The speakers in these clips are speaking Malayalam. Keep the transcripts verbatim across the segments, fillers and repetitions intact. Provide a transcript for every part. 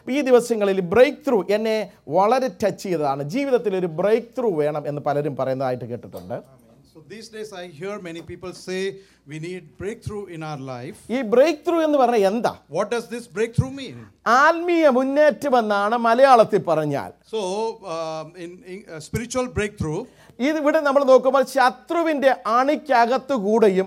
ഈ ദിവസങ്ങളിൽ ബ്രേക്ക് ത്രൂ എന്നെ വളരെ ടച്ച് ചെയ്തതാണ്. ജീവിതത്തിൽ ഒരു ബ്രേക്ക് ത്രൂ വേണം എന്ന് പലരും പറയുന്നതായിട്ട് കേട്ടിട്ടുണ്ട്. So these days I hear many people say we need breakthrough in our life. ഈ ബ്രേക്ക് ത്രൂ എന്ന് പറഞ്ഞാൽ എന്താ? What does this breakthrough mean? ആത്മീയ മുന്നേറ്റം എന്നാണ് മലയാളത്തിൽ പറഞ്ഞാൽ. So uh, in, in uh, spiritual breakthrough, ഇത് ഇവിടെ നമ്മൾ നോക്കുമ്പോൾ ശത്രുവിൻ്റെ അണിക്കകത്തു കൂടെയും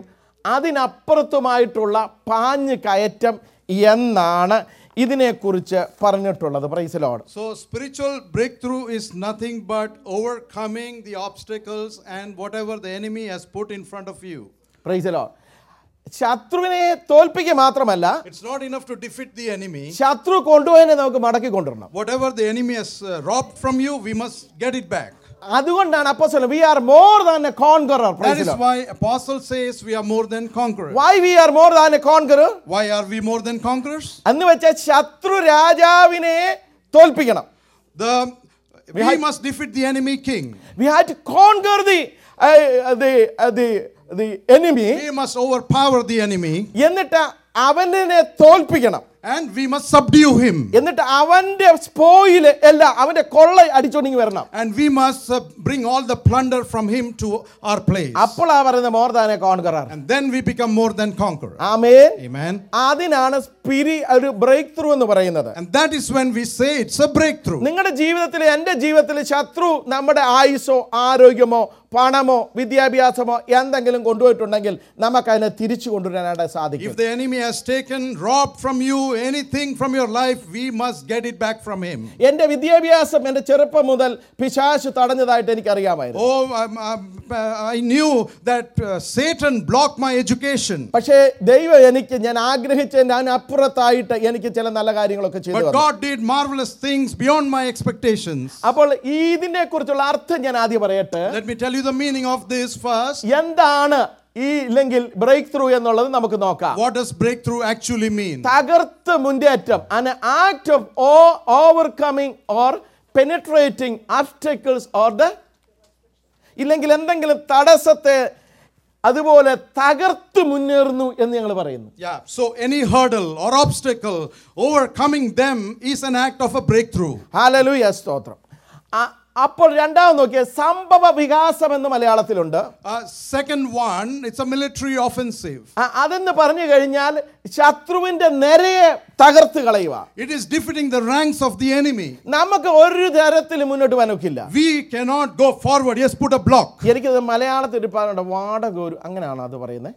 അതിനപ്പുറത്തുമായിട്ടുള്ള പാഞ്ഞ് കയറ്റം എന്നാണ് ഇതിനെക്കുറിച്ച് പറഞ്ഞിട്ടുള്ളത്. Praise the Lord. So spiritual breakthrough is nothing but overcoming the obstacles and whatever the enemy has put in front of you. Praise the Lord. ശത്രുവിനെ തോൽപ്പിക്കുക മാത്രമല്ല, It's not enough to defeat the enemy. ശത്രു കൊണ്ടുപോയതിനെ നമുക്ക് മടക്കി കൊണ്ടുവരണം. Whatever the enemy has uh, robbed from you, we must get it back. അതുകൊണ്ടാണ് അപ്പോസ്തലൻ we are more than a conqueror. That is why apostle says we are more than conquerors. Why we are more than a conqueror? Why are we more than conquerors? എന്ന് വെച്ചാൽ ശത്രു രാജാവിനെ തോൽപ്പിക്കണം. The we, We had- must defeat the enemy king. We had to conquer the uh, the uh, the the enemy. We must overpower the enemy എന്നിട്ട് അവനെ തോൽപ്പിക്കണം. and we must subdue him. എന്നിട്ട് അവന്റെ സ്പോയില് അല്ല അവന്റെ കൊള്ള അടിച്ചോണ്ടിങ്ങി വരണം. And we must uh, bring all the plunder from him to our place. അപ്പോഴാ പറയുന്നത് more than a conqueror. And then we become more than conqueror. Amen. Amen. അതിനാണ് സ്പിരി ഒരു ബ്രേക്ക് ത്രൂ എന്ന് പറയുന്നത്. And that is when we say it's a breakthrough. നിങ്ങളുടെ ജീവിതത്തിൽ എൻ്റെ ജീവിതത്തിൽ ശത്രു നമ്മുടെ ആയുസ്സോ ആരോഗ്യമോ പണമോ വിദ്യാഭ്യാസമോ എന്തെങ്കിലും കൊണ്ടുപോയിട്ടുണ്ടെങ്കിൽ നമുക്ക് അതിനെ തിരിച്ചു കൊണ്ടുവരാനായിട്ട് സാധിക്കും. If the enemy has taken, robbed from you anything from your life, we must get it back from him. എൻ്റെ വിദ്യാഭ്യാസം എൻ്റെ ചെറുപ്പം മുതൽ പിശാച് തടഞ്ഞതായിട്ട് എനിക്കറിയാമായിരുന്നു. Oh, um, um, I knew that uh, Satan blocked my education. പക്ഷേ ദൈവം എനിക്ക് ഞാൻ ആഗ്രഹിച്ചതിൻ്റെ അതിനപ്പുറത്തായിട്ട് എനിക്ക് ചില നല്ല കാര്യങ്ങളൊക്കെ ചെയ്തു But തന്നു. God did marvelous things beyond my expectations. അപ്പോൾ ഇതിനെ കുറിച്ചുള്ള അർത്ഥം ഞാൻ ആദ്യം പറയട്ടെ. Let me tell you the meaning of this first. എന്താണ് ഈ ഇല്ലെങ്കിൽ ബ്രേക്ക് ത്രൂ എന്നുള്ളത് നമുക്ക് നോക്കാം. What does breakthrough actually mean? തകർത്ത് മുന്നേറ്റം, an act of overcoming or penetrating obstacles or the ഇല്ലെങ്കിൽ എന്തെങ്കിലും തടസ്സത്തെ അതുപോലെ തകർത്ത് മുന്നേറുന്നു എന്ന് ഞങ്ങൾ പറയുന്നു. Yeah, so any hurdle or obstacle, overcoming them is an act of a breakthrough. Hallelujah, സ്തോത്രം. അപ്പോൾ രണ്ടാമത് നോക്കിയ സംഭവ വികാസം എന്ന് മലയാളത്തിലുണ്ട്. Uh, second one, it's a military offensive. അതെന്ന് പറഞ്ഞു കഴിഞ്ഞാൽ ശത്രുവിന്റെ നിരയെ തകർത്ത് കളയുക. It is defeating the ranks of the enemy. നമുക്ക് ഒരു തരത്തിൽ മുന്നോട്ട് വനക്കില്ല. We cannot go forward. Yes, put a block. എനിക്കത് മലയാളത്തിൽ ഒരു പാടുണ്ട്, വാടകോരു, അങ്ങനെയാണോ അത് പറയുന്നത്?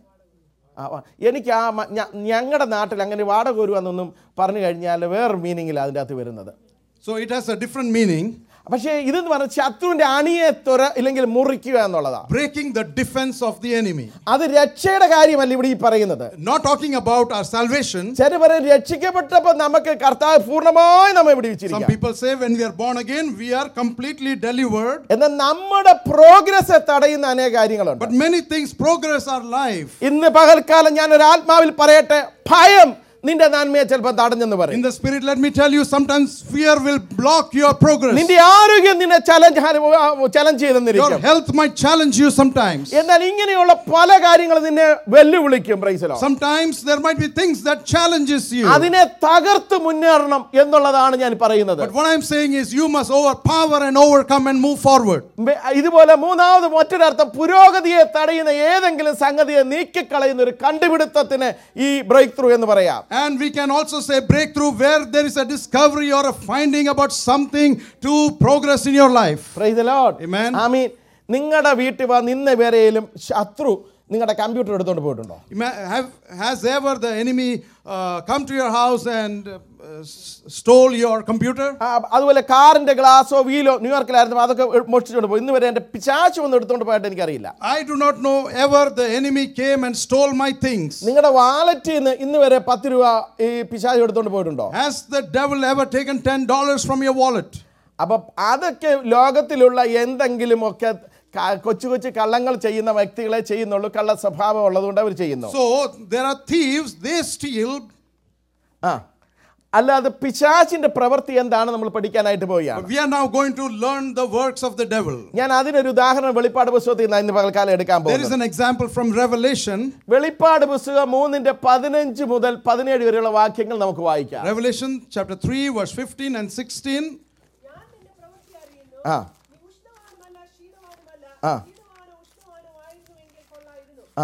എനിക്ക് ആ ഞങ്ങളുടെ നാട്ടിൽ അങ്ങനെ വാടകോരു എന്നൊന്നും പറഞ്ഞു കഴിഞ്ഞാൽ വേറെ മീനിങ്ങിൽ അതിൻ്റെ അകത്ത് വരുന്നത്. So it has a different meaning. പക്ഷേ ഇതെന്ന് പറഞ്ഞാൽ ശത്രുവിന്റെ അണിയെ തുര ഇല്ലെങ്കിൽ മുറിക്കുക എന്നുള്ളതാണ്. Breaking the defense of the enemy. അത് രക്ഷയുടെ കാര്യമല്ല ഇവിടെ ഈ പറയുന്നത്. Not talking about our salvation. ചില പറയും രക്ഷിക്കപ്പെട്ടപ്പോൾ നമുക്ക് കർത്താവ് പൂർണ്ണമായി നമ്മെ വിടുവിച്ചിരിക്കുന്നു. Some people say when we are born again we are completely delivered. എന്നാൽ നമ്മുടെ പ്രോഗ്രസ് തടയുന്ന അനേക കാര്യങ്ങളുണ്ട്. But many things progress our life. ഇന്ന് പകൽക്കാലം ഞാൻ ഒരു ആത്മാവിൽ പറയട്ടെ, ഭയം നിന്റെ നന്മയെ ചിലപ്പോൾ തടഞ്ഞെന്ന് പറയും. In the spirit, let me tell you, sometimes fear will block your progress. നിന്റെ ആരോഗ്യം നിന്നെ ചലഞ്ച് ചലഞ്ച് ചെയ്തെന്നിരിക്കും. Your health might challenge you sometimes. എന്നാൽ ഇങ്ങനെയുള്ള പല കാര്യങ്ങളും നിന്നെ വെല്ലുവിളിക്കും. Praise the Lord. Sometimes there might be things that challenges you. അതിനെ തകർത്ത് മുന്നേറണം എന്നുള്ളതാണ് ഞാൻ പറയുന്നത്. But what I'm saying is you must overpower and overcome and move forward. ഇതുപോലെ മൂന്നാമത് മറ്റൊരർത്ഥം പുരോഗതിയെ തടയുന്ന ഏതെങ്കിലും സംഗതിയെ നീക്കിക്കളയുന്ന ഒരു കണ്ടുപിടുത്തത്തിന് ഈ ബ്രേക്ക് ത്രൂ എന്ന് പറയാം. And we can also say breakthrough where there is a discovery or a finding about something to progress in your life. Praise the Lord. Amen. I mean, നിങ്ങളുടെ വീട്ടിൽ വന്ന് വരെയും ശത്രു നിങ്ങളുടെ കമ്പ്യൂട്ടർ എടുത്തുകൊണ്ട് പോയിട്ടുണ്ടോ? Have, has ever the enemy uh, come to your house and uh, stole your computer? അതുപോലെ കാറിന്റെ ഗ്ലാസോ വീലോ ന്യൂയോർക്കിലായിരുന്നു, അതൊക്കെ മോഷ്ടിച്ചുകൊണ്ട് പോയി. ഇന്ന് വരെ എൻ്റെ പിശാച് വന്ന് എടുത്തുകൊണ്ട് പോയിട്ട് എനിക്കറിയില്ല. I do not know ever the enemy came and stole my things. നിങ്ങളുടെ വാലറ്റിൽ നിന്ന് ഇന്ന് വരെ പത്ത് രൂപ ഈ പിശാച് എടുത്തുകൊണ്ട് പോയിട്ടുണ്ടോ? Has the devil ever taken ten dollars from your wallet? അപ്പൊ അതൊക്കെ ലോകത്തിലുള്ള എന്തെങ്കിലുമൊക്കെ കൊച്ചു കൊച്ചു കള്ളങ്ങൾ ചെയ്യുന്ന വ്യക്തികളെ ചെയ്യുന്നുള്ളൂ. കള്ള സ്വഭാവം ഉള്ളതുകൊണ്ട് അവർ ചെയ്യുന്നു. So there are thieves, they steal. ആ അല്ലാതെ പിശാചിന്റെ പ്രവൃത്തി എന്താണ് നമ്മൾ പഠിക്കാനായിട്ട് പോവുകയാണ്. We are now going to learn the works of the devil. ഞാൻ അതിനൊരു ഉദാഹരണം വെളിപ്പാട് പുസ്തകത്തിൽ നിന്ന് ഇന്ന് പകൽക്കാലം എടുക്കാൻ There is പോകുന്നു. an example from Revelation. വെളിപ്പാട് പുസ്തകം മൂന്നിന്റെ പതിനഞ്ച് മുതൽ പതിനേഴ് വരെയുള്ള വാക്യങ്ങൾ നമുക്ക് വായിക്കാം. Revelation chapter three verse fifteen and sixteen. ആ ആ ആ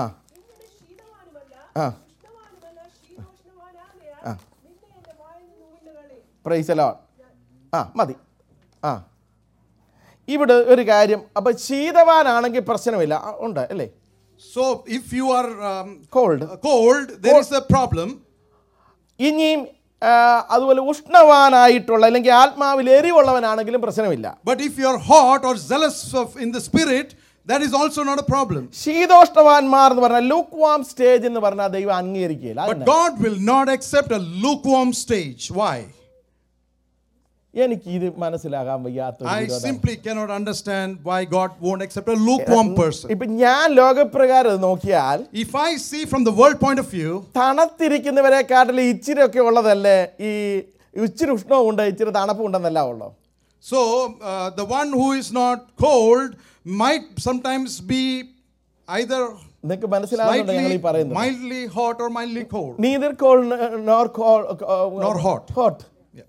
ആ പ്രൈസ് ദി ലോർഡ്. ആ മതി. ആ ഇവിടെ ഒരു കാര്യം, അപ്പൊ ശീതവാനാണെങ്കിൽ പ്രശ്നമില്ല, ആ, ഉണ്ട് അല്ലേ? So if you are um, cold cold, there is a problem. ഇനിയും ആ, അതുപോലെ ഉഷ്ണവാനായിട്ടുള്ള അല്ലെങ്കിൽ ആത്മാവിൽ എരിവുള്ളവനാണെങ്കിലും പ്രശ്നമില്ല. But if you are hot or zealous of in the spirit, that is also not a problem. ശീതോഷ്ണവാന്മാർ എന്ന് പറഞ്ഞാൽ ലൂക്ക് വാം സ്റ്റേജ് എന്ന് പറഞ്ഞാൽ ദൈവം അംഗീകരിക്കുകയില്ല. But God will not accept a lukewarm stage. Why? എനിക്ക് ഇത് മനസ്സിലാകാൻ വയ്യാത്ത I simply cannot understand why God won't accept a lukewarm person. ഇപ്പൊ ഞാൻ ലോകപ്രകാരം നോക്കിയാൽ If I see from the world point of view, തണുത്തിരിക്കുന്നവരെക്കാട്ടിൽ ഇച്ചിരി ഒക്കെ ഉള്ളതല്ലേ ഈ ഇച്ചിരി ഉഷ്ണവും ഉണ്ട് ഇച്ചിരി തണുപ്പും ഉണ്ടെന്നല്ല ഉള്ളു. so uh, the one who is not cold might sometimes be either നിങ്ങൾക്ക് മനസ്സിലാവുന്നുണ്ടോ ഞങ്ങൾ ഈ slightly പറയുന്നത്? mildly hot or mildly cold. Neither cold nor cold Nor hot. hot. Yeah.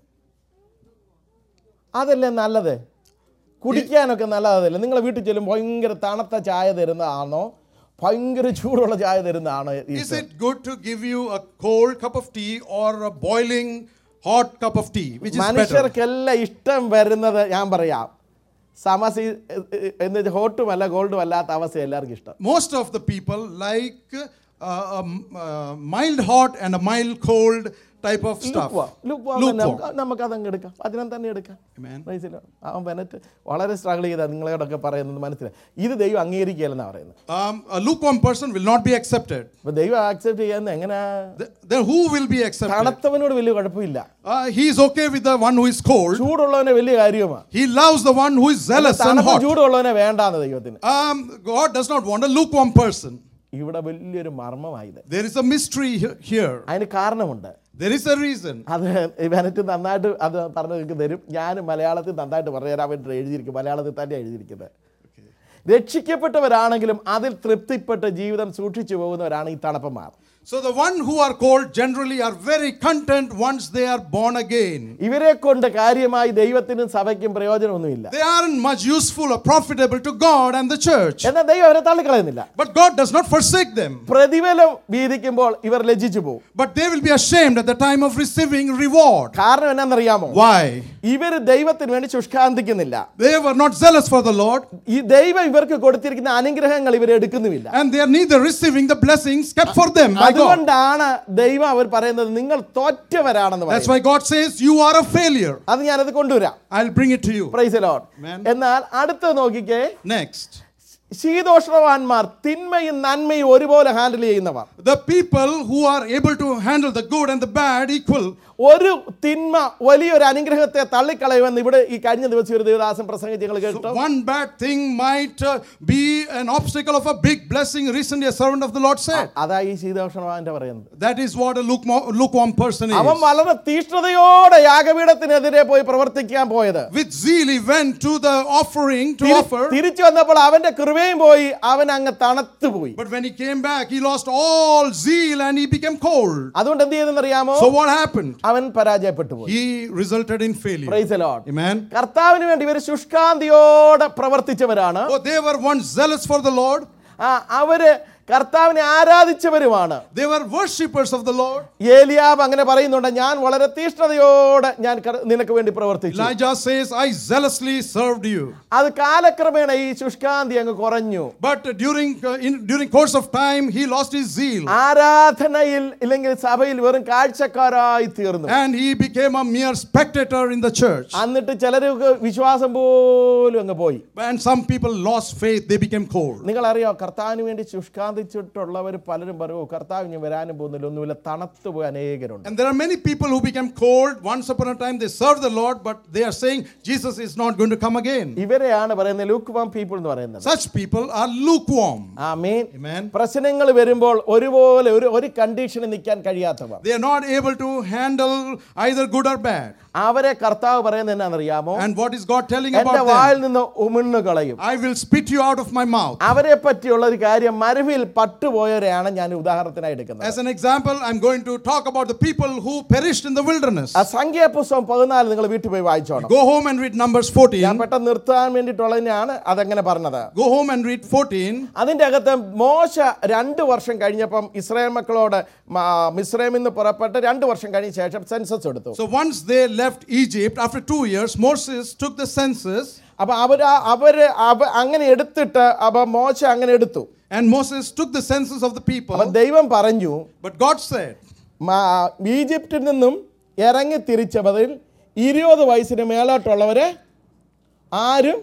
അതല്ലേ നല്ലത്? കുടിക്കാനൊക്കെ നല്ലതല്ലേ? നിങ്ങളെ വീട്ടിൽ ചെല്ലുമ്പോൾ ഭയങ്കര തണുത്ത ചായ തരുന്നതാണോ ഭയങ്കര ചൂടുള്ള ചായ തരുന്നതാണോ? Is it good to give you a cold cup of tea or a boiling hot cup of tea, which is better? മനുഷ്യർക്കെല്ലാം ഇഷ്ടം വരുന്നത് ഞാൻ പറയാം സമസി എന്ന് വെച്ചാൽ ഹോട്ടും അല്ല ഗോൾഡും അല്ലാത്ത അവസ്ഥ എല്ലാവർക്കും ഇഷ്ടം. Most of the people like uh, a uh, mild hot and a mild cold type of stuff. Lukewarm. നമുക്ക് അതങ്ങ് എടുക്കാം, അതിനും തന്നെ എടുക്കാം. Amen. അവൻ വെനറ്റ് വളരെ സ്ട്രഗിൾ ചെയ്താ നിങ്ങളോടൊക്കെ പറയുന്നത് മനസ്സിലായി. ഇത് ദൈവം അംഗീകരിക്കുകയല്ലെന്നാണ് പറയുന്നത്. Um, a lukewarm person will not be accepted. അപ്പൊ ദൈവം ആക്സെപ്റ്റ് ചെയ്യാന്ന് എങ്ങനെയാ? Then who will be accepted? തണുത്തവനോട് വലിയ കുഴപ്പമില്ല. Uh, he is okay with the one who is cold. ചൂടുള്ളവനെ വലിയ കാര്യമാണ്. He loves the one who is zealous and hot. ചൂടുള്ളവനെ വേണ്ടാന്ന് ദൈവത്തിന്. Um, God does not want a lukewarm person. ഇവിടെ വലിയൊരു മർമ്മമായത്. There is a mystery here. അതിന് കാരണമുണ്ട്. There is a reason. അത് ഇവനറ്റ് നന്നായിട്ട് അത് പറഞ്ഞു നിങ്ങൾക്ക് തരും. ഞാൻ മലയാളത്തിൽ നന്നായിട്ട് പറഞ്ഞുതരാൻ വേണ്ടി എഴുതിയിരിക്കും, മലയാളത്തിൽ തന്നെ എഴുതിയിരിക്കുന്നത്. രക്ഷിക്കപ്പെട്ടവരാണെങ്കിലും അതിൽ തൃപ്തിപ്പെട്ട് ജീവിതം സൂക്ഷിച്ചു പോകുന്നവരാണ് ഈ തണുപ്പന്മാർ. So the one who are cold generally are very content once they are born again. ഇവരെ കൊണ്ട് കാര്യമായി ദൈവത്തിനും സഭയ്ക്കും പ്രയോജനമൊന്നുമില്ല. They aren't much useful or profitable to God and the church. എന്നാൽ ദൈവം അവരെ തള്ളിക്കളയുന്നില്ല. But God does not forsake them. പ്രതിഫലം വീതിക്കുമ്പോൾ ഇവർ ലജ്ജിച്ചു പോകും. But they will be ashamed at the time of receiving reward. കാരണം എന്നാണെന്നറിയാമോ? Why? ഇവർ ദൈവത്തിന് വേണ്ടി ശുഷ്കാന്തിക്കുന്നില്ല. They were not zealous for the Lord. ഈ ദൈവം ഇവർക്ക് കൊടുത്തിരിക്കുന്ന അനുഗ്രഹങ്ങൾ ഇവർ എടുക്കുന്നുമില്ല. And they are neither receiving the blessings kept for them by God. അതുകൊണ്ടാണ് ദൈവം അവർ പറയുന്നത് നിങ്ങൾ തോറ്റവരാണെന്ന് പറയുന്നത്. That's why God says you are a failure. അത് ഞാനത് കൊണ്ടുവരാം. I'll bring it to you. Praise the Lord. Amen. എന്നാൽ അടുത്ത നോക്കിക്കേ, Next. ശീതോഷ്ണവാന്മാർ തിന്മയും നന്മയും ഒരുപോലെ ഹാൻഡിൽ ചെയ്യുന്നവർ. The people who are able to handle the good and the bad equal. ഒരു തിന്മ വലിയൊരു അനുഗ്രഹത്തെ തള്ളിക്കളയുമെന്ന് ഇവിടെ ഈ കഴിഞ്ഞ ദിവസം ഒരു ദേവദാസൻ പ്രസംഗിച്ച് ഞങ്ങൾ കേട്ടു. So one bad thing might uh, be an obstacle of a big blessing. Recently a servant of the Lord said. അതാ ഈ ശീതോഷ്ണവാന്റെ പറയുന്നത്. That is what a lukewarm, lukewarm person is. അവൻ വളരെ തീഷ്ണതയോടെ യാഗപീഠത്തിനെതിരെ പോയി പ്രവർത്തിക്കാൻ പോയത്. With zeal he went to the offering to offer. തിരിച്ചു വന്നപ്പോൾ അവന്റെ കൃപയും പോയി, അവൻ അങ്ങ് തണുത്തു പോയി. But when he came back he lost all zeal and he became cold. അതുകൊണ്ട് എന്ത് ചെയ്തെന്ന് അറിയാമോ? So what happened? അവൻ പരാജയപ്പെട്ടു പോയി. He resulted in failure. Praise the Lord. Amen. കർത്താവിന് വേണ്ടി ഇവർ ശുഷ്കാന്തിയോടെ പ്രവർത്തിച്ചവരാണ്. Oh, they were once zealous for the Lord. അവര് കർത്താവിനെ ആരാധിച്ചവരുമാണ്. They were worshippers of the Lord. ഏലിയാവ് അങ്ങനെ പറയുന്നുണ്ട്, ഞാൻ വളരെ തീഷ്ണതയോടെ ഞാൻ നിനക്ക് വേണ്ടി പ്രവർത്തിച്ചു. Elijah says, I zealously served you. അത് കാലക്രമേണ ഈ ശുഷ്കാന്തി അങ്ങ് കുറഞ്ഞു. But during uh, in, during course of time he lost his zeal. ആരാധനയിൽ ഇല്ലെങ്കിൽ സഭയിൽ വെറും കാഴ്ചക്കാരായി തീർന്നു. And he became a mere spectator in the church. എന്നിട്ട് ചിലർക്ക് വിശ്വാസം പോലും അങ്ങ് പോയി. And some people lost faith, they became cold. നിങ്ങൾ അറിയോ, കർത്താവിന് വേണ്ടി ശുഷ്കാന്തി ബാധിച്ചിട്ടുള്ളവർ പലരും പറയും കർത്താവ് ഇനി വരാനും പോകുന്നില്ല ഒന്നുമില്ല തണുത്തു പോയി അനേകരുണ്ട്. And there are many people who became cold. Once upon a time they served the Lord, but they are saying Jesus is not going to come again. ഇവരെയാണ് പറയുന്നത് lukewarm people എന്ന് പറയുന്നത്. Such people are lukewarm. Amen. Amen. പ്രശ്നങ്ങൾ വരുമ്പോൾ ഒരുപോലെ ഒരു ഒരു കണ്ടീഷനിൽ നിൽക്കാൻ കഴിയാത്തവർ. They are not able to handle either good or bad. അവരെ കർത്താവ് പറയുന്നത് എന്നാണെന്നറിയാമോ? And what is God telling എന്റെ about വായിൽ them? നിന്ന് ഉമിഴ്ന്നു കളയും. I will spit you out of my mouth. അവരെ പറ്റിയുള്ള ഒരു കാര്യം മരുവിൽ പട്ടുപോയവരെയാണ് ഞാൻ ഉദാഹരണത്തിനായി എടുക്കുന്നത്. As an example, I'm going to talk about the people who perished in the wilderness. ആ സംഖ്യാപുസ്തകം പതിനാല് നിങ്ങൾ വീട്ടിൽ പോയി വായിച്ചോണം. Go home and read Numbers fourteen. ഞാൻ പെട്ടെന്ന് നിർത്താൻ വേണ്ടിയിട്ടുള്ളതിനാണ് അതങ്ങനെ പറഞ്ഞത്. Go home and read fourteen. അതിന്റെ അകത്ത് മോശ രണ്ട് വർഷം കഴിഞ്ഞപ്പം ഇസ്രായേൽ മക്കളോട് മിസ്രൈമിൽ നിന്ന് പുറപ്പെട്ട് രണ്ട് വർഷം കഴിഞ്ഞ ശേഷം സെൻസസ് എടുത്തു. So once they left Egypt, after two years, Moses took the census. അപ്പൊ അവർ അവര് അങ്ങനെ എടുത്തിട്ട് അപ്പൊ മോശ അങ്ങനെ എടുത്തു. And Moses took the census of the people. അപ്പൊ ദൈവം പറഞ്ഞു, but God said, ഈജിപ്തിൽ നിന്നും ഇറങ്ങി തിരിച്ചവരിൽ ഇരുപത് വയസ്സിന് മേലോട്ടുള്ളവരെ ആരും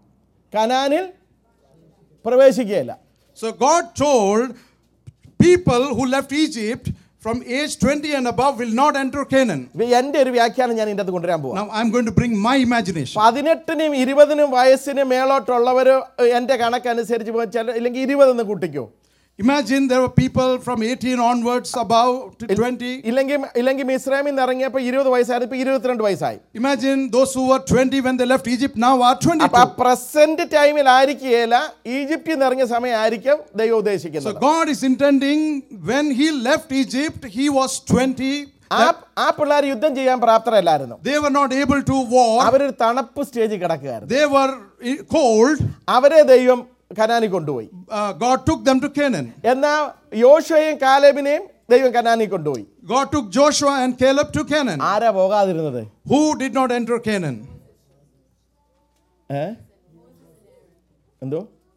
കനാനിൽ പ്രവേശിക്കുകയില്ല. So God told people who left Egypt from age twenty and above will not enter Canaan. എൻ്റെ ഒരു വ്യാഖ്യാനം ഞാൻ ഇതിന്റെ കൊണ്ടുവരാൻ പോവാം. Now I'm going to bring my imagination. പതിനെട്ടിനും ഇരുപതിനും വയസ്സിന് മേലോട്ടുള്ളവർ എൻ്റെ കണക്കനുസരിച്ച് പോയാൽ ഇല്ലെങ്കിൽ ഇരുപതെന്ന് കൂട്ടിക്കോ. Imagine there were people from eighteen onwards above to twenty. ഇല്ലെങ്കിൽ ഇല്ലെങ്കിൽ മിസ്രൈമിൽ നിന്ന് ഇറങ്ങിയപ്പോൾ ഇരുപത് വയസ്സായിരുന്നു, ഇപ്പോൾ ഇരുപത്തിരണ്ട് വയസ്സായി. Imagine those who were twenty when they left Egypt now are twenty-two. അപ്പോൾ പ്രസന്റ് ടൈമിൽ ആയിരിക്കുകയില്ല, ഈജിപ്തിൽ നിന്ന് ഇറങ്ങിയ സമയമായിരിക്കും ദൈവം ഉദ്ദേശിക്കുന്നത്. So God is intending when he left Egypt he was twenty. ആ പിള്ളേർ യുദ്ധം ചെയ്യാൻ പ്രാപ്തരല്ലായിരുന്നു. They were not able to war. അവരൊരു തണുപ്പ് സ്റ്റേജിൽ കിടക്കുകയായിരുന്നു. They were cold. അവരെ ദൈവം കനാനി കൊണ്ടുപോയി. God took them to Canaan. എന്നാൽ യോശുവയും കാലേബിനെയും ദൈവം കനാനി കൊണ്ടുപോയി. God took Joshua and Caleb to Canaan. ആരാ പോകാതിരുന്നത്? Who did not enter Canaan? ഏ എന്തോ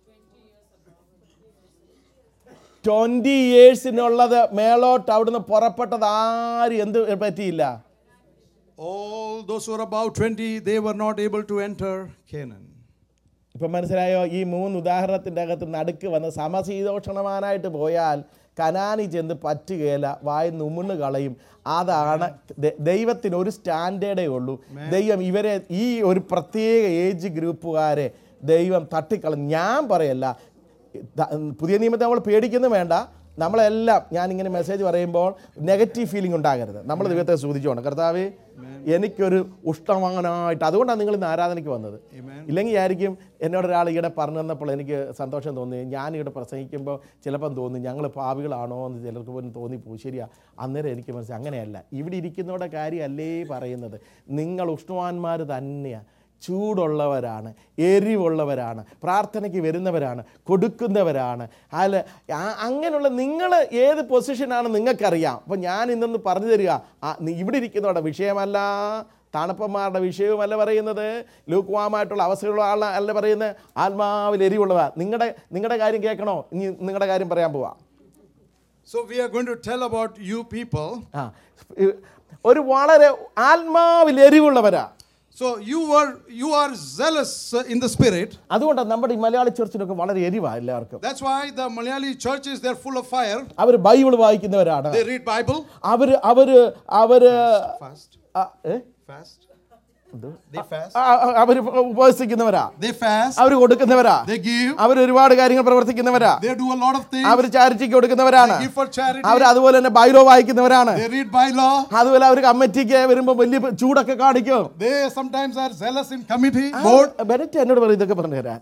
ട്വന്റി ഇയേഴ്സിനുള്ളത് മേലോട്ട് അവിടുന്ന് പുറപ്പെട്ടത് ആരും എന്ത് പറ്റിയില്ല. All those who were about twenty, they were not able to enter Canaan. ഇപ്പം മനസ്സിലായോ? ഈ മൂന്ന് ഉദാഹരണത്തിൻ്റെ അകത്ത് നടുക്ക് വന്ന് സമശീതോഷണവാനായിട്ട് പോയാൽ കനാനി ചെന്ന് പറ്റുകയില്ല, വായി നുമിണ് കളയും. അതാണ് ദൈവത്തിന് ഒരു സ്റ്റാൻഡേർഡേ ഉള്ളൂ. ദൈവം ഇവരെ ഈ ഒരു പ്രത്യേക ഏജ് ഗ്രൂപ്പുകാരെ ദൈവം തട്ടിക്കളഞ്ഞു. ഞാൻ പറയല്ല, പുതിയ നിയമത്തെ നമ്മൾ പേടിക്കുന്നു വേണ്ട. നമ്മളെല്ലാം ഞാനിങ്ങനെ മെസ്സേജ് പറയുമ്പോൾ നെഗറ്റീവ് ഫീലിംഗ് ഉണ്ടാകരുത്. നമ്മൾ ദൈവത്തെ സ്തുതിച്ചോണം, കർത്താവേ എനിക്കൊരു ഉഷ്ടമാനായിട്ട്. അതുകൊണ്ടാണ് നിങ്ങൾ ഇന്ന് ആരാധനയ്ക്ക് വന്നത്. ഇല്ലെങ്കിൽ ആയിരിക്കും എന്നോട് ഒരാൾ ഈയിടെ പറഞ്ഞു തന്നപ്പോൾ എനിക്ക് സന്തോഷം തോന്നി. ഞാനിവിടെ പ്രസംഗിക്കുമ്പോൾ ചിലപ്പം തോന്നി ഞങ്ങൾ പാപികളാണോ എന്ന് ചിലർക്ക് പോലും തോന്നിപ്പോയി. ശരിയാ, അന്നേരം എനിക്ക് മനസ്സിലായി അങ്ങനെയല്ല. ഇവിടെ ഇരിക്കുന്നവരുടെ കാര്യമല്ലേ പറയുന്നത്. നിങ്ങൾ ഉഷ്ണവാന്മാർ തന്നെയാണ്, ചൂടുള്ളവരാണ്, എരിവുള്ളവരാണ്, പ്രാർത്ഥനയ്ക്ക് വരുന്നവരാണ്, കൊടുക്കുന്നവരാണ്. അല്ല അങ്ങനെയുള്ള നിങ്ങൾ ഏത് പൊസിഷനാണ് നിങ്ങൾക്കറിയാം. അപ്പോൾ ഞാൻ ഇന്നൊന്ന് പറഞ്ഞു തരിക, ഇവിടെ ഇരിക്കുന്നവരുടെ വിഷയമല്ല, തണുപ്പന്മാരുടെ വിഷയവുമല്ല പറയുന്നത്, ലൂക്വാമായിട്ടുള്ള അവസ്ഥയുള്ള ആളെ അല്ല പറയുന്നത്, ആത്മാവിൽ എരിവുള്ളവ. നിങ്ങളുടെ നിങ്ങളുടെ കാര്യം കേൾക്കണോ? ഇനി നിങ്ങളുടെ കാര്യം പറയാൻ പോവാം. So we are going to tell about you people. ആ ഒരു വളരെ ആത്മാവിൽ എരിവുള്ളവരാ. So you were you are zealous in the spirit. അതുകൊണ്ടാണ് നമ്മുടെ ഈ മലയാളി ചർച്ചിലൊക്കെ വളരെ എരിവാ എല്ലാവർക്കും. That's why the Malayali churches, they're full of fire. അവർ ബൈബിൾ വായിക്കുന്നവരാണ്. They read Bible. അവർ അവർ അവർ fast. ഏ fast. They fast. അവർ ഉപവസിക്കുന്നവരാ. They fast. അവർ കൊടുക്കുന്നവരാ. They give. അവർ ഒരുപാട് കാര്യങ്ങൾ പ്രവർത്തിക്കുന്നവരാ. They do a lot of things. Our ചാരിറ്റിക്ക് കൊടുക്കുന്നവരാണ്. They give for charity. അവർ അതുപോലെ തന്നെ ബൈലോ വായിക്കുന്നവരാണ്. They read bylaw. അതുപോലെ അവർ കമ്മിറ്റിക്ക് വരുമ്പോൾ വലിയ ചൂടൊക്കെ കാണിക്കും. They sometimes are zealous in committee board. Bennett എന്നോട് പറയും ഇതൊക്കെ പറഞ്ഞു തരാൻ.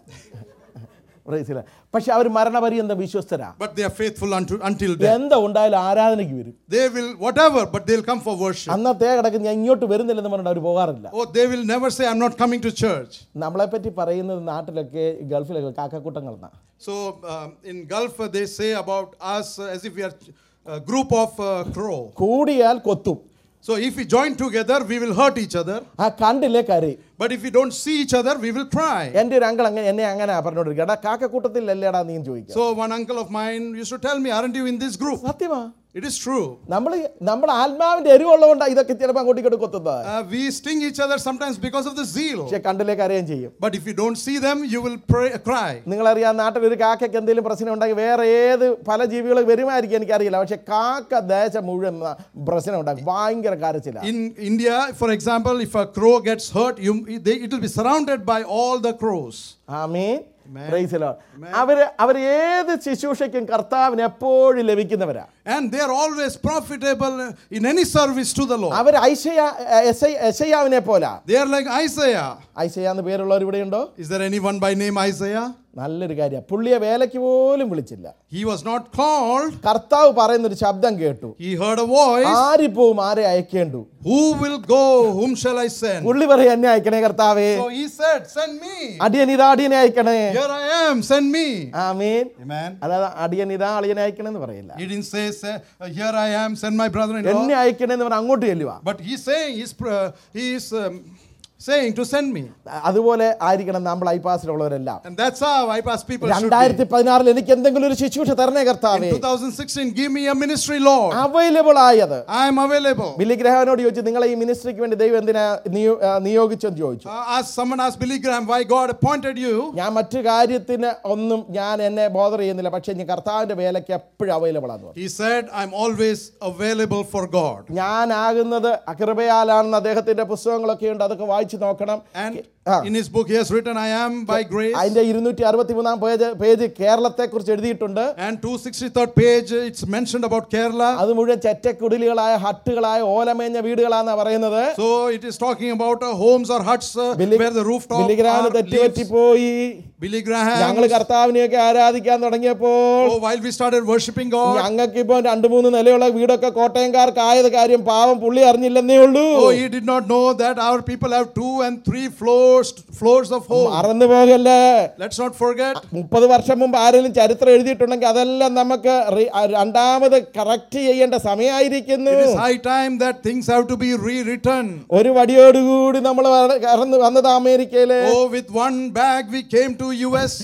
പക്ഷെ അവർ മരണപര്യന്തം വിശ്വസ്തരാ. But they are faithful until until death. എന്താ ഉണ്ടായാലും ആരാധനയ്ക്ക് വരും. They will whatever, but they'll come for worship. അന്നത്തെ കിടക്കുന്ന ഞാൻ ഇങ്ങോട്ട് വരുന്നില്ലെന്ന് പറഞ്ഞിട്ട് അവർ പോകാറില്ല. Oh, they will never say I'm not coming to church. നമ്മളെ പറ്റി പറയുന്നത് നാട്ടിലൊക്കെ ഗൾഫിലൊക്കെ കാക്കക്കൂട്ടങ്ങളാണ്. So um, in Gulf uh, they say about us uh, as if we are a group of uh, crow. കൂടിയാൽ കൊത്തും. So if we join together, we will hurt each other. ആ കണ്ടില്ലേ കരയും. But if we don't see each other, we will cry. എൻ്റെ ഒരു അങ്കിൾ അങ്ങനെ എന്നെ അങ്ങനെ പറഞ്ഞോണ്ടിരിക്കടാ കാക്കക്കൂട്ടത്തിലല്ലേടാ നീ ചോദിക്കും. So one uncle of mine used to tell me, aren't you in this group? സത്യമാ. It is true. നമ്മൾ നമ്മുടെ ആത്മാവിന്റെ എരിവുള്ളതുകൊണ്ടാണ് ഇതൊക്കെ ചിലപ്പോൾ അങ്ങോട്ടും ഇങ്ങോട്ടും കൊത്തുന്നത്. Uh, we sting each other sometimes because of the zeal. പക്ഷെ കണ്ടിലേക്ക് അറിയാൻ ചെയ്യും. But if you don't see them, you will pray, cry. നിങ്ങളറിയാം, നാട്ടിൽ ഒരു കാക്കയ്ക്ക് എന്തെങ്കിലും പ്രശ്നം ഉണ്ടെങ്കിൽ വേറെ ഏത് പല ജീവികൾ വരുമായിരിക്കും എനിക്കറിയില്ല, പക്ഷെ കാക്ക ദേശം മുഴുവൻ പ്രശ്നം ഉണ്ടാക്കും, ഭയങ്കര കരച്ചില്ല. In India, for example, if a crow gets hurt, you, they, it will be surrounded by all the crows. ആമേൻ. Praise the Lord. അവര് അവർ ഏത് ശുശ്രൂഷയ്ക്കും കർത്താവിന് എപ്പോഴും ലഭിക്കുന്നവരാ. And they are always profitable in any service to the Lord. Our ഐശയ്യാവിനെ പോലാ. They are like Isaiah. ഐശയ്യ എന്ന് പേരുള്ളവർ ഇവിടെ ഉണ്ടോ? Is there anyone by name Isaiah? നല്ലൊരു കാര്യം. പുള്ളിയെ വേലയ്ക്ക് പോലും വിളിച്ചില്ല. He was not called. കർത്താവ് പറയുന്നൊരു ശബ്ദം കേട്ടു. He heard a voice. ആര് പോവും, ആരെ അയക്കേണ്ടു? Who will go? Whom shall I send? പുള്ളി പറയും, എന്നെ അയക്കണേ കർത്താവേ. So he said, send me. അടിയൻ ഇതാ, അടിയനെ അയക്കണേ. Here I am, send me. Amen. Amen. അല്ലാതെ അടിയൻ ഇതാ അളിയനെ അയക്കണമെന്ന് പറയില്ല. He didn't say, say uh, here I am, send my brother-in-law. എന്നെ അയക്കണേന്ന് പറഞ്ഞ അങ്ങോട്ട് ചെല്ലുവാ. But he's saying, he's, uh, he's um, saying to send me. അതുപോലെ ആയിരിക്കണം നമ്മൾ ഐപാസിലുള്ളവരെല്ലാം. And that's how iPass people should be. രണ്ടായിരത്തി പതിനാറിൽ എനിക്ക് എന്തെങ്കിലും ഒരു ശുശ്രൂഷ തരണേ കർത്താവേ. In twenty sixteen, give me a ministry, Lord. Available ആയത്. I am available. ബില്ലി ഗ്രഹാമിനോട് ചോദിച്ചു, നിങ്ങളെ ഈ മിനിസ്ട്രിക്ക് വേണ്ടി ദൈവം എന്തിനാ നിയോഗിച്ചെന്ന് ചോദിച്ചു. Uh, as someone asked Billy Graham why God appointed you. ഞാൻ മറ്റു കാര്യത്തിന് ഒന്നും ഞാൻ എന്നെ ബോധർ ചെയ്യുന്നില്ല, പക്ഷേ ഞാൻ കർത്താവിന്റെ വേലയ്ക്ക് എപ്പോഴും അവൈലബിൾ ആണ്. He said, I'm always available for God. ഞാൻ ആകുന്നത് കൃപയാലാണെന്ന് അദ്ദേഹത്തിന്റെ പുസ്തകങ്ങളൊക്കെ ഉണ്ട്, അതൊക്കെ വായിച്ചു നോക്കണം. And in his book he has written, I am by grace. അതിന്റെ ഇരുന്നൂറ്റി അറുപത്തി മൂന്നാം പേജ് പേജ് കേരളത്തെ കുറിച്ച് എഴുതിയിട്ടുണ്ട്. And two sixty-third page it's mentioned about Kerala. അത് മുഴുവൻ ചെറ്റക്കുടിലുകളായ ഹട്ടുകളായ ഓലമേഞ്ഞ വീടുകളാണെന്നാണ് പറയുന്നത്. So it is talking about uh, homes or huts uh, where the rooftop Billy Graham തെറ്റുപറ്റി പോയി. Billy Graham. ഞങ്ങൾ കർത്താവിനെയൊക്കെ ആരാധിക്കാൻ തുടങ്ങിയപ്പോൾ, oh, while we started worshiping God, ഞങ്ങൾക്ക് ഇപ്പൊ രണ്ട് മൂന്ന് നിലയുള്ള വീടൊക്കെ കോട്ടയംകാർക്കായത് കാര്യം പാവം പുള്ളി അറിഞ്ഞില്ലെന്നേ ഉള്ളൂ. oh, he did not know that our people have two and three floors floors of home. മറന്നു പോകല്ലേ. Let's not forget. മുപ്പത് വർഷം മുമ്പ് ആരെങ്കിലും ചരിത്രം എഴുതിയിട്ടുണ്ടെങ്കിൽ അതെല്ലാം നമുക്ക് രണ്ടാമത് കറക്റ്റ് ചെയ്യേണ്ട സമയമായിരിക്കുന്നു. It is high time that things have to be rewritten. ഒരു വടിയോടുകൂടി നമ്മൾ വന്നത് അമേരിക്കയില്. oh, with one bag we came to U S.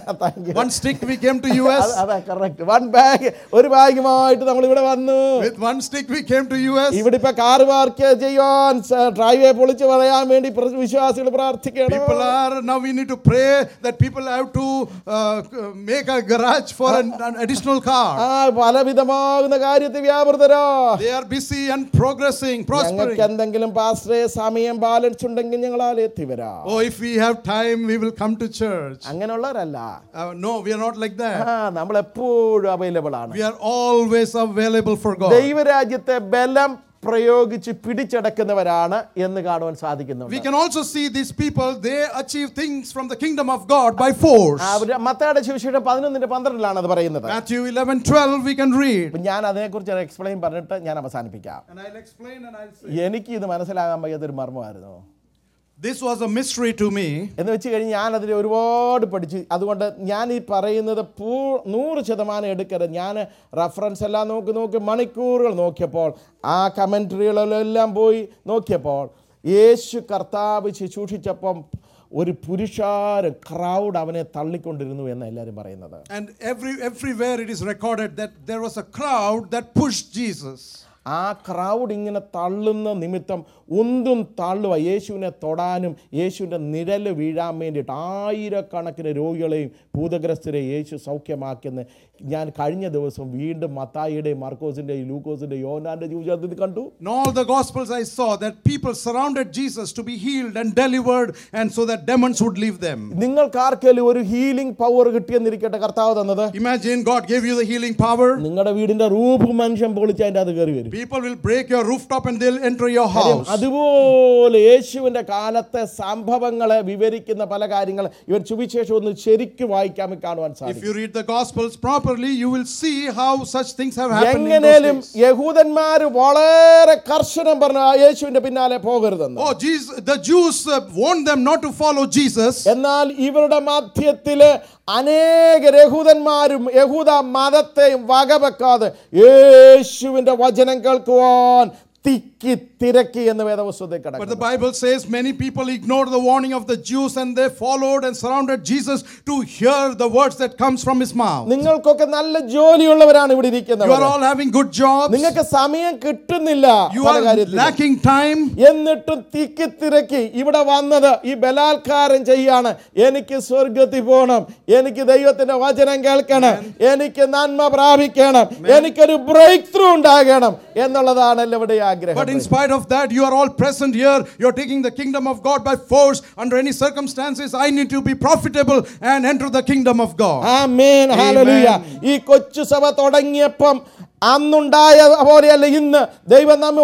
one stick we came to U S. അതാ കറക്റ്റ്. വൺ ബാഗ് ഒരു ബാഗുമായിട്ട് നമ്മൾ ഇവിടെ വന്നു. with one stick we came to U S. ഇവിടെ ഇപ്പൊ കാർ പാർക്ക് ചെയ്യാൻ ഡ്രൈവേ പൊളിച്ച് പറയാൻ വേണ്ടി വിശ്വാസികൾ പ്രാർത്ഥിക്കണം. People are now we need to pray that people have to uh, make a garage for an, an additional car. ആ പലവിധമാകുന്ന കാര്യത്തിൽ വ്യാപൃതരാ. They are busy and progressing, prospering. ഞങ്ങൾക്ക് എന്തെങ്കിലും പാസ്റ്ററെ സമയം ബാലൻസ് ഉണ്ടെങ്കിൽ ഞങ്ങളാൽ എത്തി വരാം. oh, if we have time we will come to church. അങ്ങനെയുള്ളവരല്ല. uh, no, we are not like that. ആ നമ്മൾ എപ്പോഴും അവൈലബിൾ ആണ്. We are always available for God. ദൈവരാജ്യത്തെ ബലം പ്രയോഗിച്ച് പിടിച്ചടക്കുന്നവരാണ് എന്ന് കാണുവാൻ സാധിക്കുന്നുണ്ട്. We can also see these people, they achieve things from the kingdom of God by force. മത്തായിയുടെ സുവിശേഷം പതിനൊന്നിന്റെ പന്ത്രണ്ടിലാണ് അത് പറയുന്നത്. Matthew eleven twelve we can read. ഞാൻ അതിനെക്കുറിച്ച് എക്സ്പ്ലെയിൻ പറഞ്ഞിട്ട് ഞാൻ അവസാനിപ്പിക്കാം. And I'll explain and I'll say. എനിക്ക് ഇത് മനസ്സിലാകാൻ വയ്യാത്തൊരു മർമ്മമായിരുന്നു. This was a mystery to me. എന്ന് വെച്ച് കഴിഞ്ഞ് ഞാൻ അതിൽ ഒരുപാട് പഠിച്ചു. അതുകൊണ്ട് ഞാൻ ഈ പറയുന്നത് പൂ നൂറ് ശതമാനം എടുക്കരുത്. ഞാൻ റെഫറൻസ് എല്ലാം നോക്കി നോക്കി മണിക്കൂറുകൾ നോക്കിയപ്പോൾ, ആ കമൻട്രികളെല്ലാം പോയി നോക്കിയപ്പോൾ, യേശു കർത്താവ് ശുശ്രൂഷിച്ചപ്പം ഒരു പുരുഷാരം ക്രൗഡ് അവനെ തള്ളിക്കൊണ്ടിരുന്നു എന്ന് എല്ലാവരും പറയുന്നത്. And every everywhere it is recorded that there was a crowd that pushed Jesus. ആ ക്രൗഡ് ഇങ്ങനെ തള്ളുന്ന നിമിത്തം ഉന്തും തള്ളുക യേശുവിനെ തൊടാനും യേശുവിൻ്റെ നിഴല് വീഴാൻ വേണ്ടിയിട്ട് ആയിരക്കണക്കിന് രോഗികളെയും ഭൂതഗ്രസ്തരെയും യേശു സൗഖ്യമാക്കിയെന്ന് ഞാൻ കഴിഞ്ഞ ദിവസം വീണ്ടും മത്തായിയുടെയും മർക്കോസിൻ്റെയും ലൂക്കോസിൻ്റെയും യോഹന്നാന്റെ ജീവിതത്തിൽ കണ്ടു. In all the gospels I saw that people surrounded Jesus to be healed and delivered, and so that demons would leave them. നിങ്ങൾക്ക് ആർക്കെങ്കിലും ഒരു ഹീലിംഗ് പവർ കിട്ടിയെന്നിരിക്കട്ടെ കർത്താവ് തന്നത്. Imagine God gave you the healing power. നിങ്ങളുടെ വീടിന്റെ റൂഫ് മനുഷ്യൻ പൊളിച്ച് അതിൻ്റെ അത് കയറി വരും. People will break your rooftop and they'll enter your house. അതുപോലെ യേശുവിന്റെ കാലത്തെ സംഭവങ്ങളെ വിവരിക്കുന്ന പല കാര്യങ്ങൾ ഇവർ സുവിശേഷം ഒന്ന് ശരിക്കും വായിക്കാൻ കാണുവാൻ സാധിക്കും. If you read the gospels properly, you will see how such things have happened. എങ്ങനെയും യഹൂദന്മാർ വളരെ കർശനം പറഞ്ഞു യേശുവിന്റെ പിന്നാലെ പോകരുതെന്ന്. Oh, Jesus, the Jews uh, warned them not to follow Jesus. എന്നാൽ ഇവരുടെ മധ്യത്തില് അനേക യഹൂദന്മാരും യഹൂദ മതത്തെയും വകവെക്കാതെ യേശുവിന്റെ വചനം കേൾക്കുവാൻ തിക്കി തിരക്കി എന്ന് വേദപുസ്തകത്തിൽ But the കിടക്കുന്നു. Bible says many people ignored the warning of the Jews and they followed and surrounded Jesus to hear the words that comes from his mouth. നിങ്ങൾക്കൊക്കെ നല്ല ജോലിയുള്ളവരാണ് ഇവിടെ You ഇരിക്കുന്നത്. are all having good jobs. നിങ്ങൾക്ക് സമയം കിട്ടുന്നില്ല You പല are കാര്യത്തിലും. lacking time. എന്നിട്ടും തിക്കി തിരക്കി ഇവിടെ വന്നത് ഈ ബലാത്കാരം ചെയ്യാണ്. എനിക്ക് സ്വർഗത്തിൽ പോകണം, എനിക്ക് ദൈവത്തിന്റെ വചനം കേൾക്കണം, എനിക്ക് നന്മ പ്രാപിക്കണം, എനിക്കൊരു ബ്രേക്ക് ത്രൂ ഉണ്ടാകണം എന്നുള്ളതാണല്ലോ ഇവിടെ ആഗ്രഹം. But in spite of that, you are all present here. You are taking the kingdom of God by force. Under any circumstances, I need to be profitable and enter the kingdom of God. ആമേൻ, ഹല്ലേലൂയ. ഈ കൊച്ചു സഭ തുടങ്ങിയപ്പം അന്നുണ്ടായ പോലെയല്ല ഇന്ന് ദൈവം നമ്മെ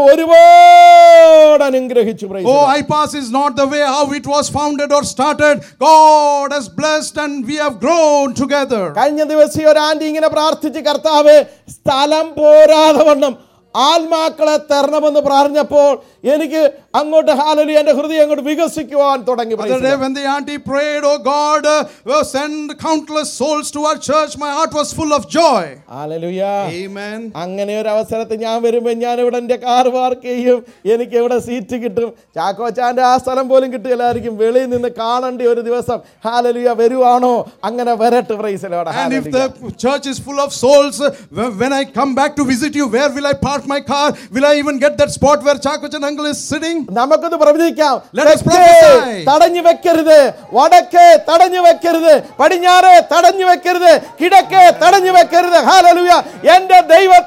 ഒരുപാട് അനുഗ്രഹിച്ചു. Praise the Oh, Lord. I pass is not the way how it was founded or started. God has blessed and we have grown together. കഴിഞ്ഞ ദിവസം ഒരു ആന്റി ഇങ്ങനെ പ്രാർത്ഥിച്ച്, കർത്താവേ സ്ഥലം പോരാതെ വണ്ണം ആത്മാക്കളെ തരണമെന്ന് പറഞ്ഞപ്പോൾ എനിക്ക് അങ്ങോട്ട് ഹല്ലേലൂയ എൻ്റെ ഹൃദയം അങ്ങോട്ട് വികസിക്കുവാൻ തുടങ്ങി. Other day when the auntie prayed, oh God, uh, send countless souls to our church, my heart was full of joy. ഹല്ലേലൂയ. Amen. അങ്ങനെ ഒരു അവസരത്തിൽ ഞാൻ വരുമ്പോൾ ഞാൻ ഇവിടെ എൻ്റെ കാർ പാർക്ക് ചെയ്യും, എനിക്ക് ഇവിടെ സീറ്റ് കിട്ടും. ചാക്കോച്ചാൻ്റെ ആ സ്ഥലം പോലും കിട്ടുകയില്ലായിരിക്കും. വെളിയിൽ നിന്ന് കാണേണ്ട ഒരു ദിവസം ഹല്ലേലൂയ വരുവാണോ? അങ്ങനെ വരട്ടെ. Praise the Lord. And if the church is full of souls, uh, when I come back to visit you, where will I park my car? Will I even get that spot where Chakochan uncle is sitting? നമുക്കൊന്ന് പ്രവചിക്കാം. Let us prophesy. തടഞ്ഞു വെക്കരുത്, വടക്ക് തടഞ്ഞു വെക്കരുത്, പടിഞ്ഞാറ് തടഞ്ഞു വെക്കരുത്, കിഴക്ക് തടഞ്ഞു വെക്കരുത്. ഹല്ലേലൂയ. എൻ്റെ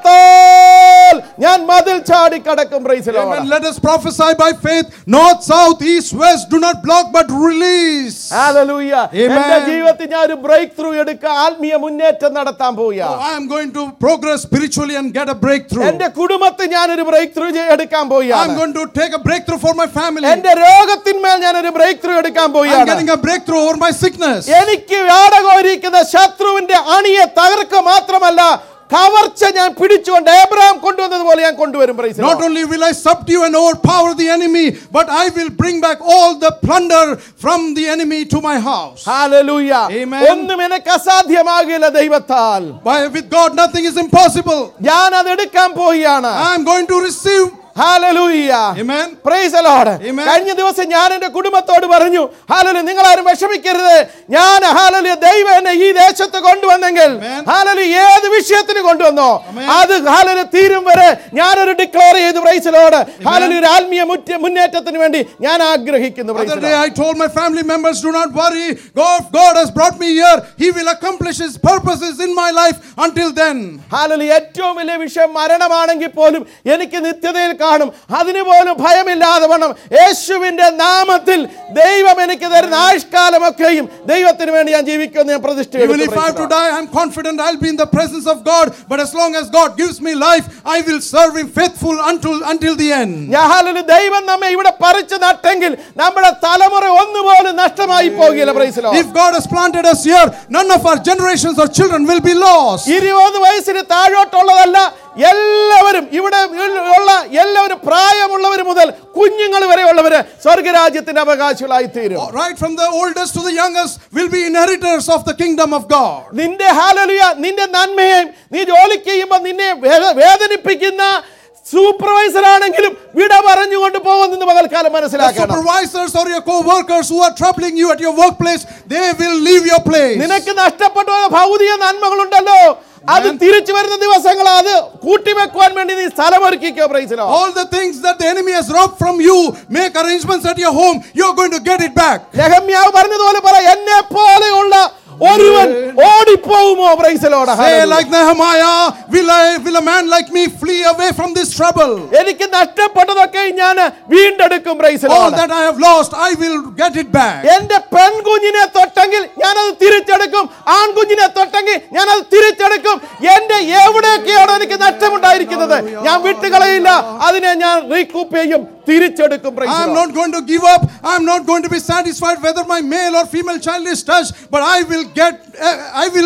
ദൈവത്താൽ ഞാൻ മതിൽ ചാടി കടക്കും. Praise the Lord. Amen. Let us prophesy by faith. North, south, east, west, do not block but release. ഹല്ലേലൂയ. Amen. എൻ്റെ ജീവിതത്തിൽ ഞാൻ ഒരു ബ്രേക്ക് ത്രൂ എടുക്കുക, ആത്മീയ മുന്നേറ്റം നടത്താൻ Oh, പോവുകയാണ്. I am going to progress spiritually and get a breakthrough. എൻ്റെ കുടുംബത്തിൽ ഞാനൊരു ബ്രേക്ക് ത്രൂ എടുക്കാൻ I am പോവുകയാണ്. going to take a breakthrough for my family. എൻ്റെ രോഗത്തിന്മേൽ ഞാനൊരു ബ്രേക്ക് ത്രൂ എടുക്കാൻ I am പോവുകയാണ്. getting a breakthrough over my sickness. എനിക്ക് വ്യാടകോരിക്കുന്ന ശത്രുവിന്റെ അണിയെ തകർക്കുക മാത്രമല്ല, കവർച്ച ഞാൻ പിടിച്ചുകൊണ്ട് ഏബ്രഹാം കൊണ്ടുവന്നതുപോലെ ഞാൻ കൊണ്ടുവരും. Praise the Not Lord. only will I subdue and overpower the enemy, but I will bring back all the plunder from the enemy to my house. Hallelujah. Amen. ഒന്നും എനിക്ക് അസാധ്യമാകില്ല ദൈവത്താൽ. By, with God nothing is impossible. ഞാൻ അത് എടുക്കാൻ പോവുകയാണ്. I am going to receive. Hallelujah. Amen. Praise the Lord. Amen. കഴിഞ്ഞ ദിവസം ഞാൻ എൻ്റെ കുടുംബത്തോട് പറഞ്ഞു, ഹല്ലേലൂയ, നിങ്ങൾ ആരും വിഷമിക്കരുത്. ഞാൻ ഹല്ലേലൂയ ദൈവം എന്നെ ഈ ദേശത്ത് കൊണ്ടുവന്നെങ്കിൽ Amen. ഹല്ലേലൂയ ഏത് വിഷയത്തിന് കൊണ്ടുവന്നോ Amen. അത് ഹല്ലേലൂയ തീരും വരെ ഞാനൊരു ഡിക്ലെയർ ചെയ്തു. Price the Lord. ഹല്ലേലൂയ ആത്മീയ മുറ്റ- മുന്നേറ്റത്തിന് വേണ്ടി ഞാൻ ആഗ്രഹിക്കുന്നു. Praise Other the day Lord. I told my family members, do not worry. God, God has brought me here. He will accomplish His purposes in my life until then. ഹല്ലേലൂയ ഏറ്റവും വലിയ വിഷയം മരണമാണെങ്കിൽ പോലും എനിക്ക് നിത്യതയിൽ കാണും. അതിന് പോലും ഭയമില്ലാതെ വണ്ണം യേശുവിന്റെ നാമത്തിൽ ദൈവം എനിക്ക് തരുന്ന ആയുഷ്കാലമൊക്കെയും ദൈവത്തിന് വേണ്ടി ഞാൻ ജീവിക്കുമെന്ന് ഞാൻ പ്രതിഷ്ഠ Even if I have to die, I am confident I will be in the presence of God. But as long as God gives me life, I will serve Him faithful until until the end. ഹല്ലേലൂയ ദൈവം നമ്മെ ഇവിടെ പറിച്ചു നട്ടെങ്കിൽ നമ്മുടെ തലമുറ ഒന്നുപോലും നഷ്ടമായി പോകില്ല. Praise the Lord. If God has planted us here, none of our generations or children will be lost. ഇരുപത് വയസ്സിന് താഴോട്ടുള്ളതല്ല, എല്ലാവരും ഇവിടെ ഉള്ള എല്ലാവരും പ്രായമുള്ളവർ മുതൽ കുഞ്ഞുങ്ങൾ വരെ ഉള്ളവര് സ്വർഗരാജ്യത്തിന്റെ അവകാശികളായി തീരും. Right from the oldest to the youngest will be inheritors of the kingdom of God. നിന്റെ ഹല്ലേലൂയ നിന്റെ നന്മയെയും നീ ജോലിക്ക് ചെയ്യുമ്പോൾ നിന്നെ വേ- വേദനിപ്പിക്കുന്ന സൂപ്പർവൈസർ ആണെങ്കിലും വിട പറഞ്ഞുകൊണ്ട് പോകുമെന്ന് പകൽക്കാലം The മനസ്സിലാക്കണം. supervisors or your co-workers who are troubling you at your workplace, they will leave your place. നിനക്ക് നഷ്ടപ്പെട്ടു പോയ ഭൗതിക നന്മകളുണ്ടല്ലോ, അത് തിരിച്ചു വരുന്ന ദിവസങ്ങൾ അത് കൂട്ടിവെക്കുവാൻ വേണ്ടി നീ സ്ഥലമൊരുക്കിക്കോ. Praise the Lord. All the things that the enemy has robbed from you, make arrangements at your home. You are going to get it back. നെഹമ്യാവ് പറഞ്ഞതുപോലെ പറ, എന്നെ പോലെയുള്ള ഒരുവൻ ഓടിപ്പോകുമോ? Praise the Lord. Say like Nehemiah, will I, will a man like me flee away from this trouble? എനിക്ക് നഷ്ടപ്പെട്ടതൊക്കെ ഞാൻ വീണ്ടെടുക്കും. Praise the All Lord. that I have lost, I will get it back. എന്റെ പെൺകുഞ്ഞിനെ തൊട്ടെങ്കിൽ ഞാനത് തിരിച്ചെടുക്കും, ആൺകുഞ്ഞിനെ തൊട്ടെങ്കിൽ ഞാനത് തിരിച്ചെടുക്കും. എന്റെ എവിടെയൊക്കെയാണോ എനിക്ക് നഷ്ടമുണ്ടായിരിക്കുന്നത് ഞാൻ വിട്ടുകളയില്ല, അതിനെ ഞാൻ റീകൂപ്പ് ചെയ്യും, തിരിച്ചെടുക്കും. Praise I am the not Lord. going to give up. I am not going to be satisfied whether my male or female child is touched, but I will get, uh, I will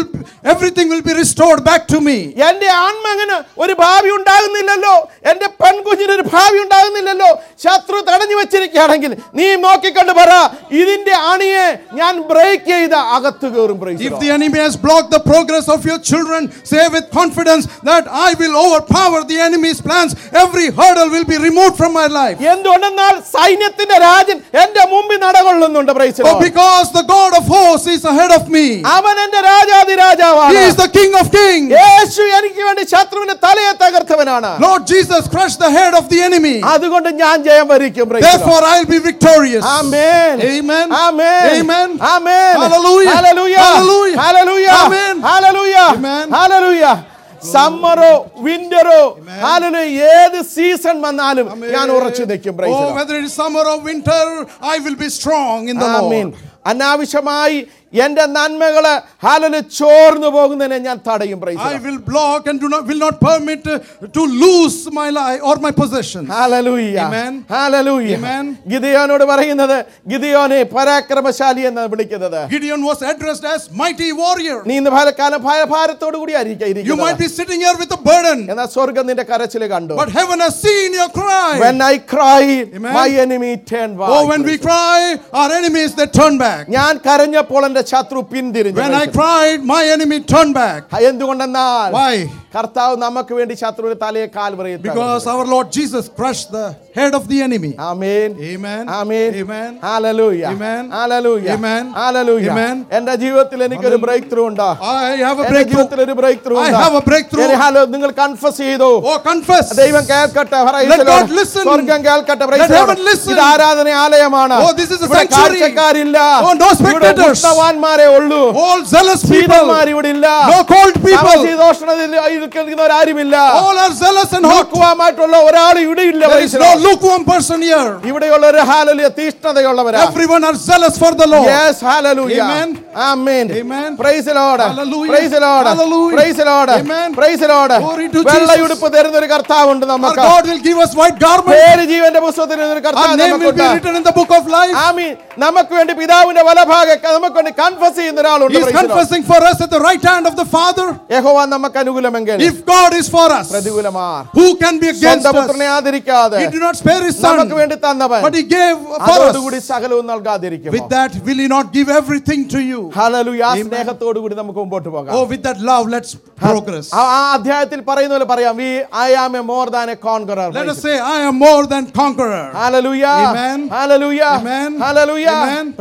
everything will be restored back to me. എന്റെ ആൺമകന് ഒരു ഭാവി ഉണ്ടാകുന്നില്ലല്ലോ, എന്റെ പെൺകുഞ്ഞിന് ഒരു ഭാവി ഉണ്ടാകുന്നില്ലല്ലോ, ശത്രു തടഞ്ഞു വെച്ചിരിക്കുകയാണെങ്കിൽ നീ നോക്കിക്കൊണ്ട് പറ, ഇതിന്റെ അണിയെ ഞാൻ ബ്രേക്ക് ചെയ്ത അകത്ത് കയറും. If the enemy has blocked the progress of your children, say with confidence that I will overpower the enemy's plans. Every hurdle will be removed from my life. എന്തുകൊണ്ടെന്നാൽ സൈന്യത്തിന്റെ രാജൻ എന്റെ മുമ്പിൽ നടകൊള്ളുന്നുണ്ട്. Oh, because the God of hosts is ahead of me. അവൻ എന്റെ രാജാധിരാജാവാണ്. He is the King of kings. യേശു എനിക്ക് വേണ്ടി ശത്രുവിന്റെ തലയെ തകർത്തവനാണ്. Lord Jesus crushed the head of the enemy. അതുകൊണ്ട് ഞാൻ ജയം വരിക്കും. Therefore I'll be victorious. Amen. Amen. Amen. Amen. Amen. Hallelujah. Hallelujah. Hallelujah. Hallelujah. Amen. Hallelujah. Amen. Hallelujah. സമ്മറോ വിന്ററോ ഹല്ലേലൂയ, ഏത് സീസൺ വന്നാലും ഞാൻ ഉറച്ചു നിൽക്കും. Oh, whether it is summer or winter, I will be strong in the Lord. അനാവശ്യമായി എന്റെ നന്മകള് ഹല്ലേലൂയ ചോർന്നു പോകുന്നതിനെ ഞാൻ തടയും. I will block and do not will not permit uh, to lose my life or my possessions. Hallelujah. Amen. Hallelujah. Amen. ഗിദെയോനോട് പറയുന്നത്, ഗിദെയോനെ പരാക്രമശാലി എന്നാണ് വിളിക്കുന്നത്. Gideon was addressed as mighty warrior. നീ ഇന്ന് പലകാലം ഭയഭാരത്തോടു കൂടി ആയിരിക്കും. You might be sitting here with a burden. എന്നാൽ സ്വർഗ്ഗം നിന്റെ കരച്ചിൽ കണ്ടു. But heaven has seen your cry. When I cried, Amen. my enemy turned back. Oh, when we cry, our enemies they turn back. ഞാൻ കരഞ്ഞപ്പോൾ എന്റെ ശത്രു പിന്തിരിഞ്ഞു. When I cried, my enemy turned back. എന്തുകൊണ്ടെന്നാൽ Why? കർത്താവ് നമുക്ക് വേണ്ടി ശത്രുവിന്റെ തലയെ കാൽവറിയിൽ തകർത്തു. Because our Lord Jesus crushed the head of the enemy. Amen. Amen. Amen. Amen. Hallelujah. Amen. Hallelujah. Amen. Hallelujah. Amen. എൻ്റെ ജീവിതത്തിൽ എനിക്കൊരു ബ്രേക്ക് ത്രൂ ഉണ്ട്. I have a എൻ്റെ breakthrough. ജീവിതത്തിൽ ഒരു ബ്രേക്ക് ത്രൂ I ഉണ്ട്. have a breakthrough. ഹലോ, നിങ്ങൾ കൺഫസ് ചെയ്തു. Oh, confess. ദൈവം കേൾക്കട്ടെ. Let God listen. സ്വർഗ്ഗം കേൾക്കട്ടെ. Let heaven listen. ഇത് ആരാധന ആലയമാണ്. Oh, this is a ഇവിടെ sanctuary. കാഴ്ചക്കാരില്ല. Oh, no spectators. ഭക്തവാന്മാരേ ഉള്ളൂ. All zealous people. ശീതന്മാർ ഇവിടെ ഇല്ല. No cold people. ആരുമില്ല. All are zealous and hot. lukewarmaയിട്ടുള്ള ഒരാൾ ഇവിടെ ഇല്ല. There is no lukewarm person here. ഇവിടെയുള്ളവർ ഹല്ലേലൂയ തീഷ്ണതയുള്ളവരാണ്. Everyone are zealous for the Lord. Yes, hallelujah. Amen. Amen. Amen. Praise the Lord. Hallelujah. Praise the Lord. Hallelujah. Praise the Lord. Amen. Praise the Lord. Glory to വെള്ളയുടുപ്പ് തരുന്ന ഒരു കർത്താവുണ്ട് Our നമുക്ക്. God will give us white garment. പേര് ജീവന്റെ പുസ്തകത്തിൽ ഒരു Our കർത്താവ് name will be നമുക്കുണ്ട്. written in the book of life. ആമീൻ. നമുക്ക് വേണ്ടി പിതാവിന്റെ വലഭാഗത്ത് നമുക്ക് വേണ്ടി കൺഫസ് ചെയ്യുന്ന ഒരാളുണ്ട്. He is confessing for us at the right hand of the Father. യഹോവ നമുക്ക് അനുകൂലമെങ്കിൽ If God is for us, പ്രതികൂലമാർ who can be against സ്വന്തം us? പുത്രനെ ആദരിക്കാതെ He did not spare his നമുക്ക് son, വേണ്ടി തന്നവൻ but he gave for അതോടുകൂടി us. സകലവും നൽകാതിരിക്കും. With that, will he not give everything to you? ഹല്ലേലൂയ. ആ സ്നേഹത്തോടു കൂടി നമുക്ക് മുമ്പോട്ട് പോകാം. Oh, with that love, let's progress. ആ അധ്യായത്തിൽ പറയുന്ന പോലെ പറയാം, we I am a more than a conqueror. Let us say, I am more than conqueror. Hallelujah. Amen. Hallelujah. Amen. Hallelujah. Amen.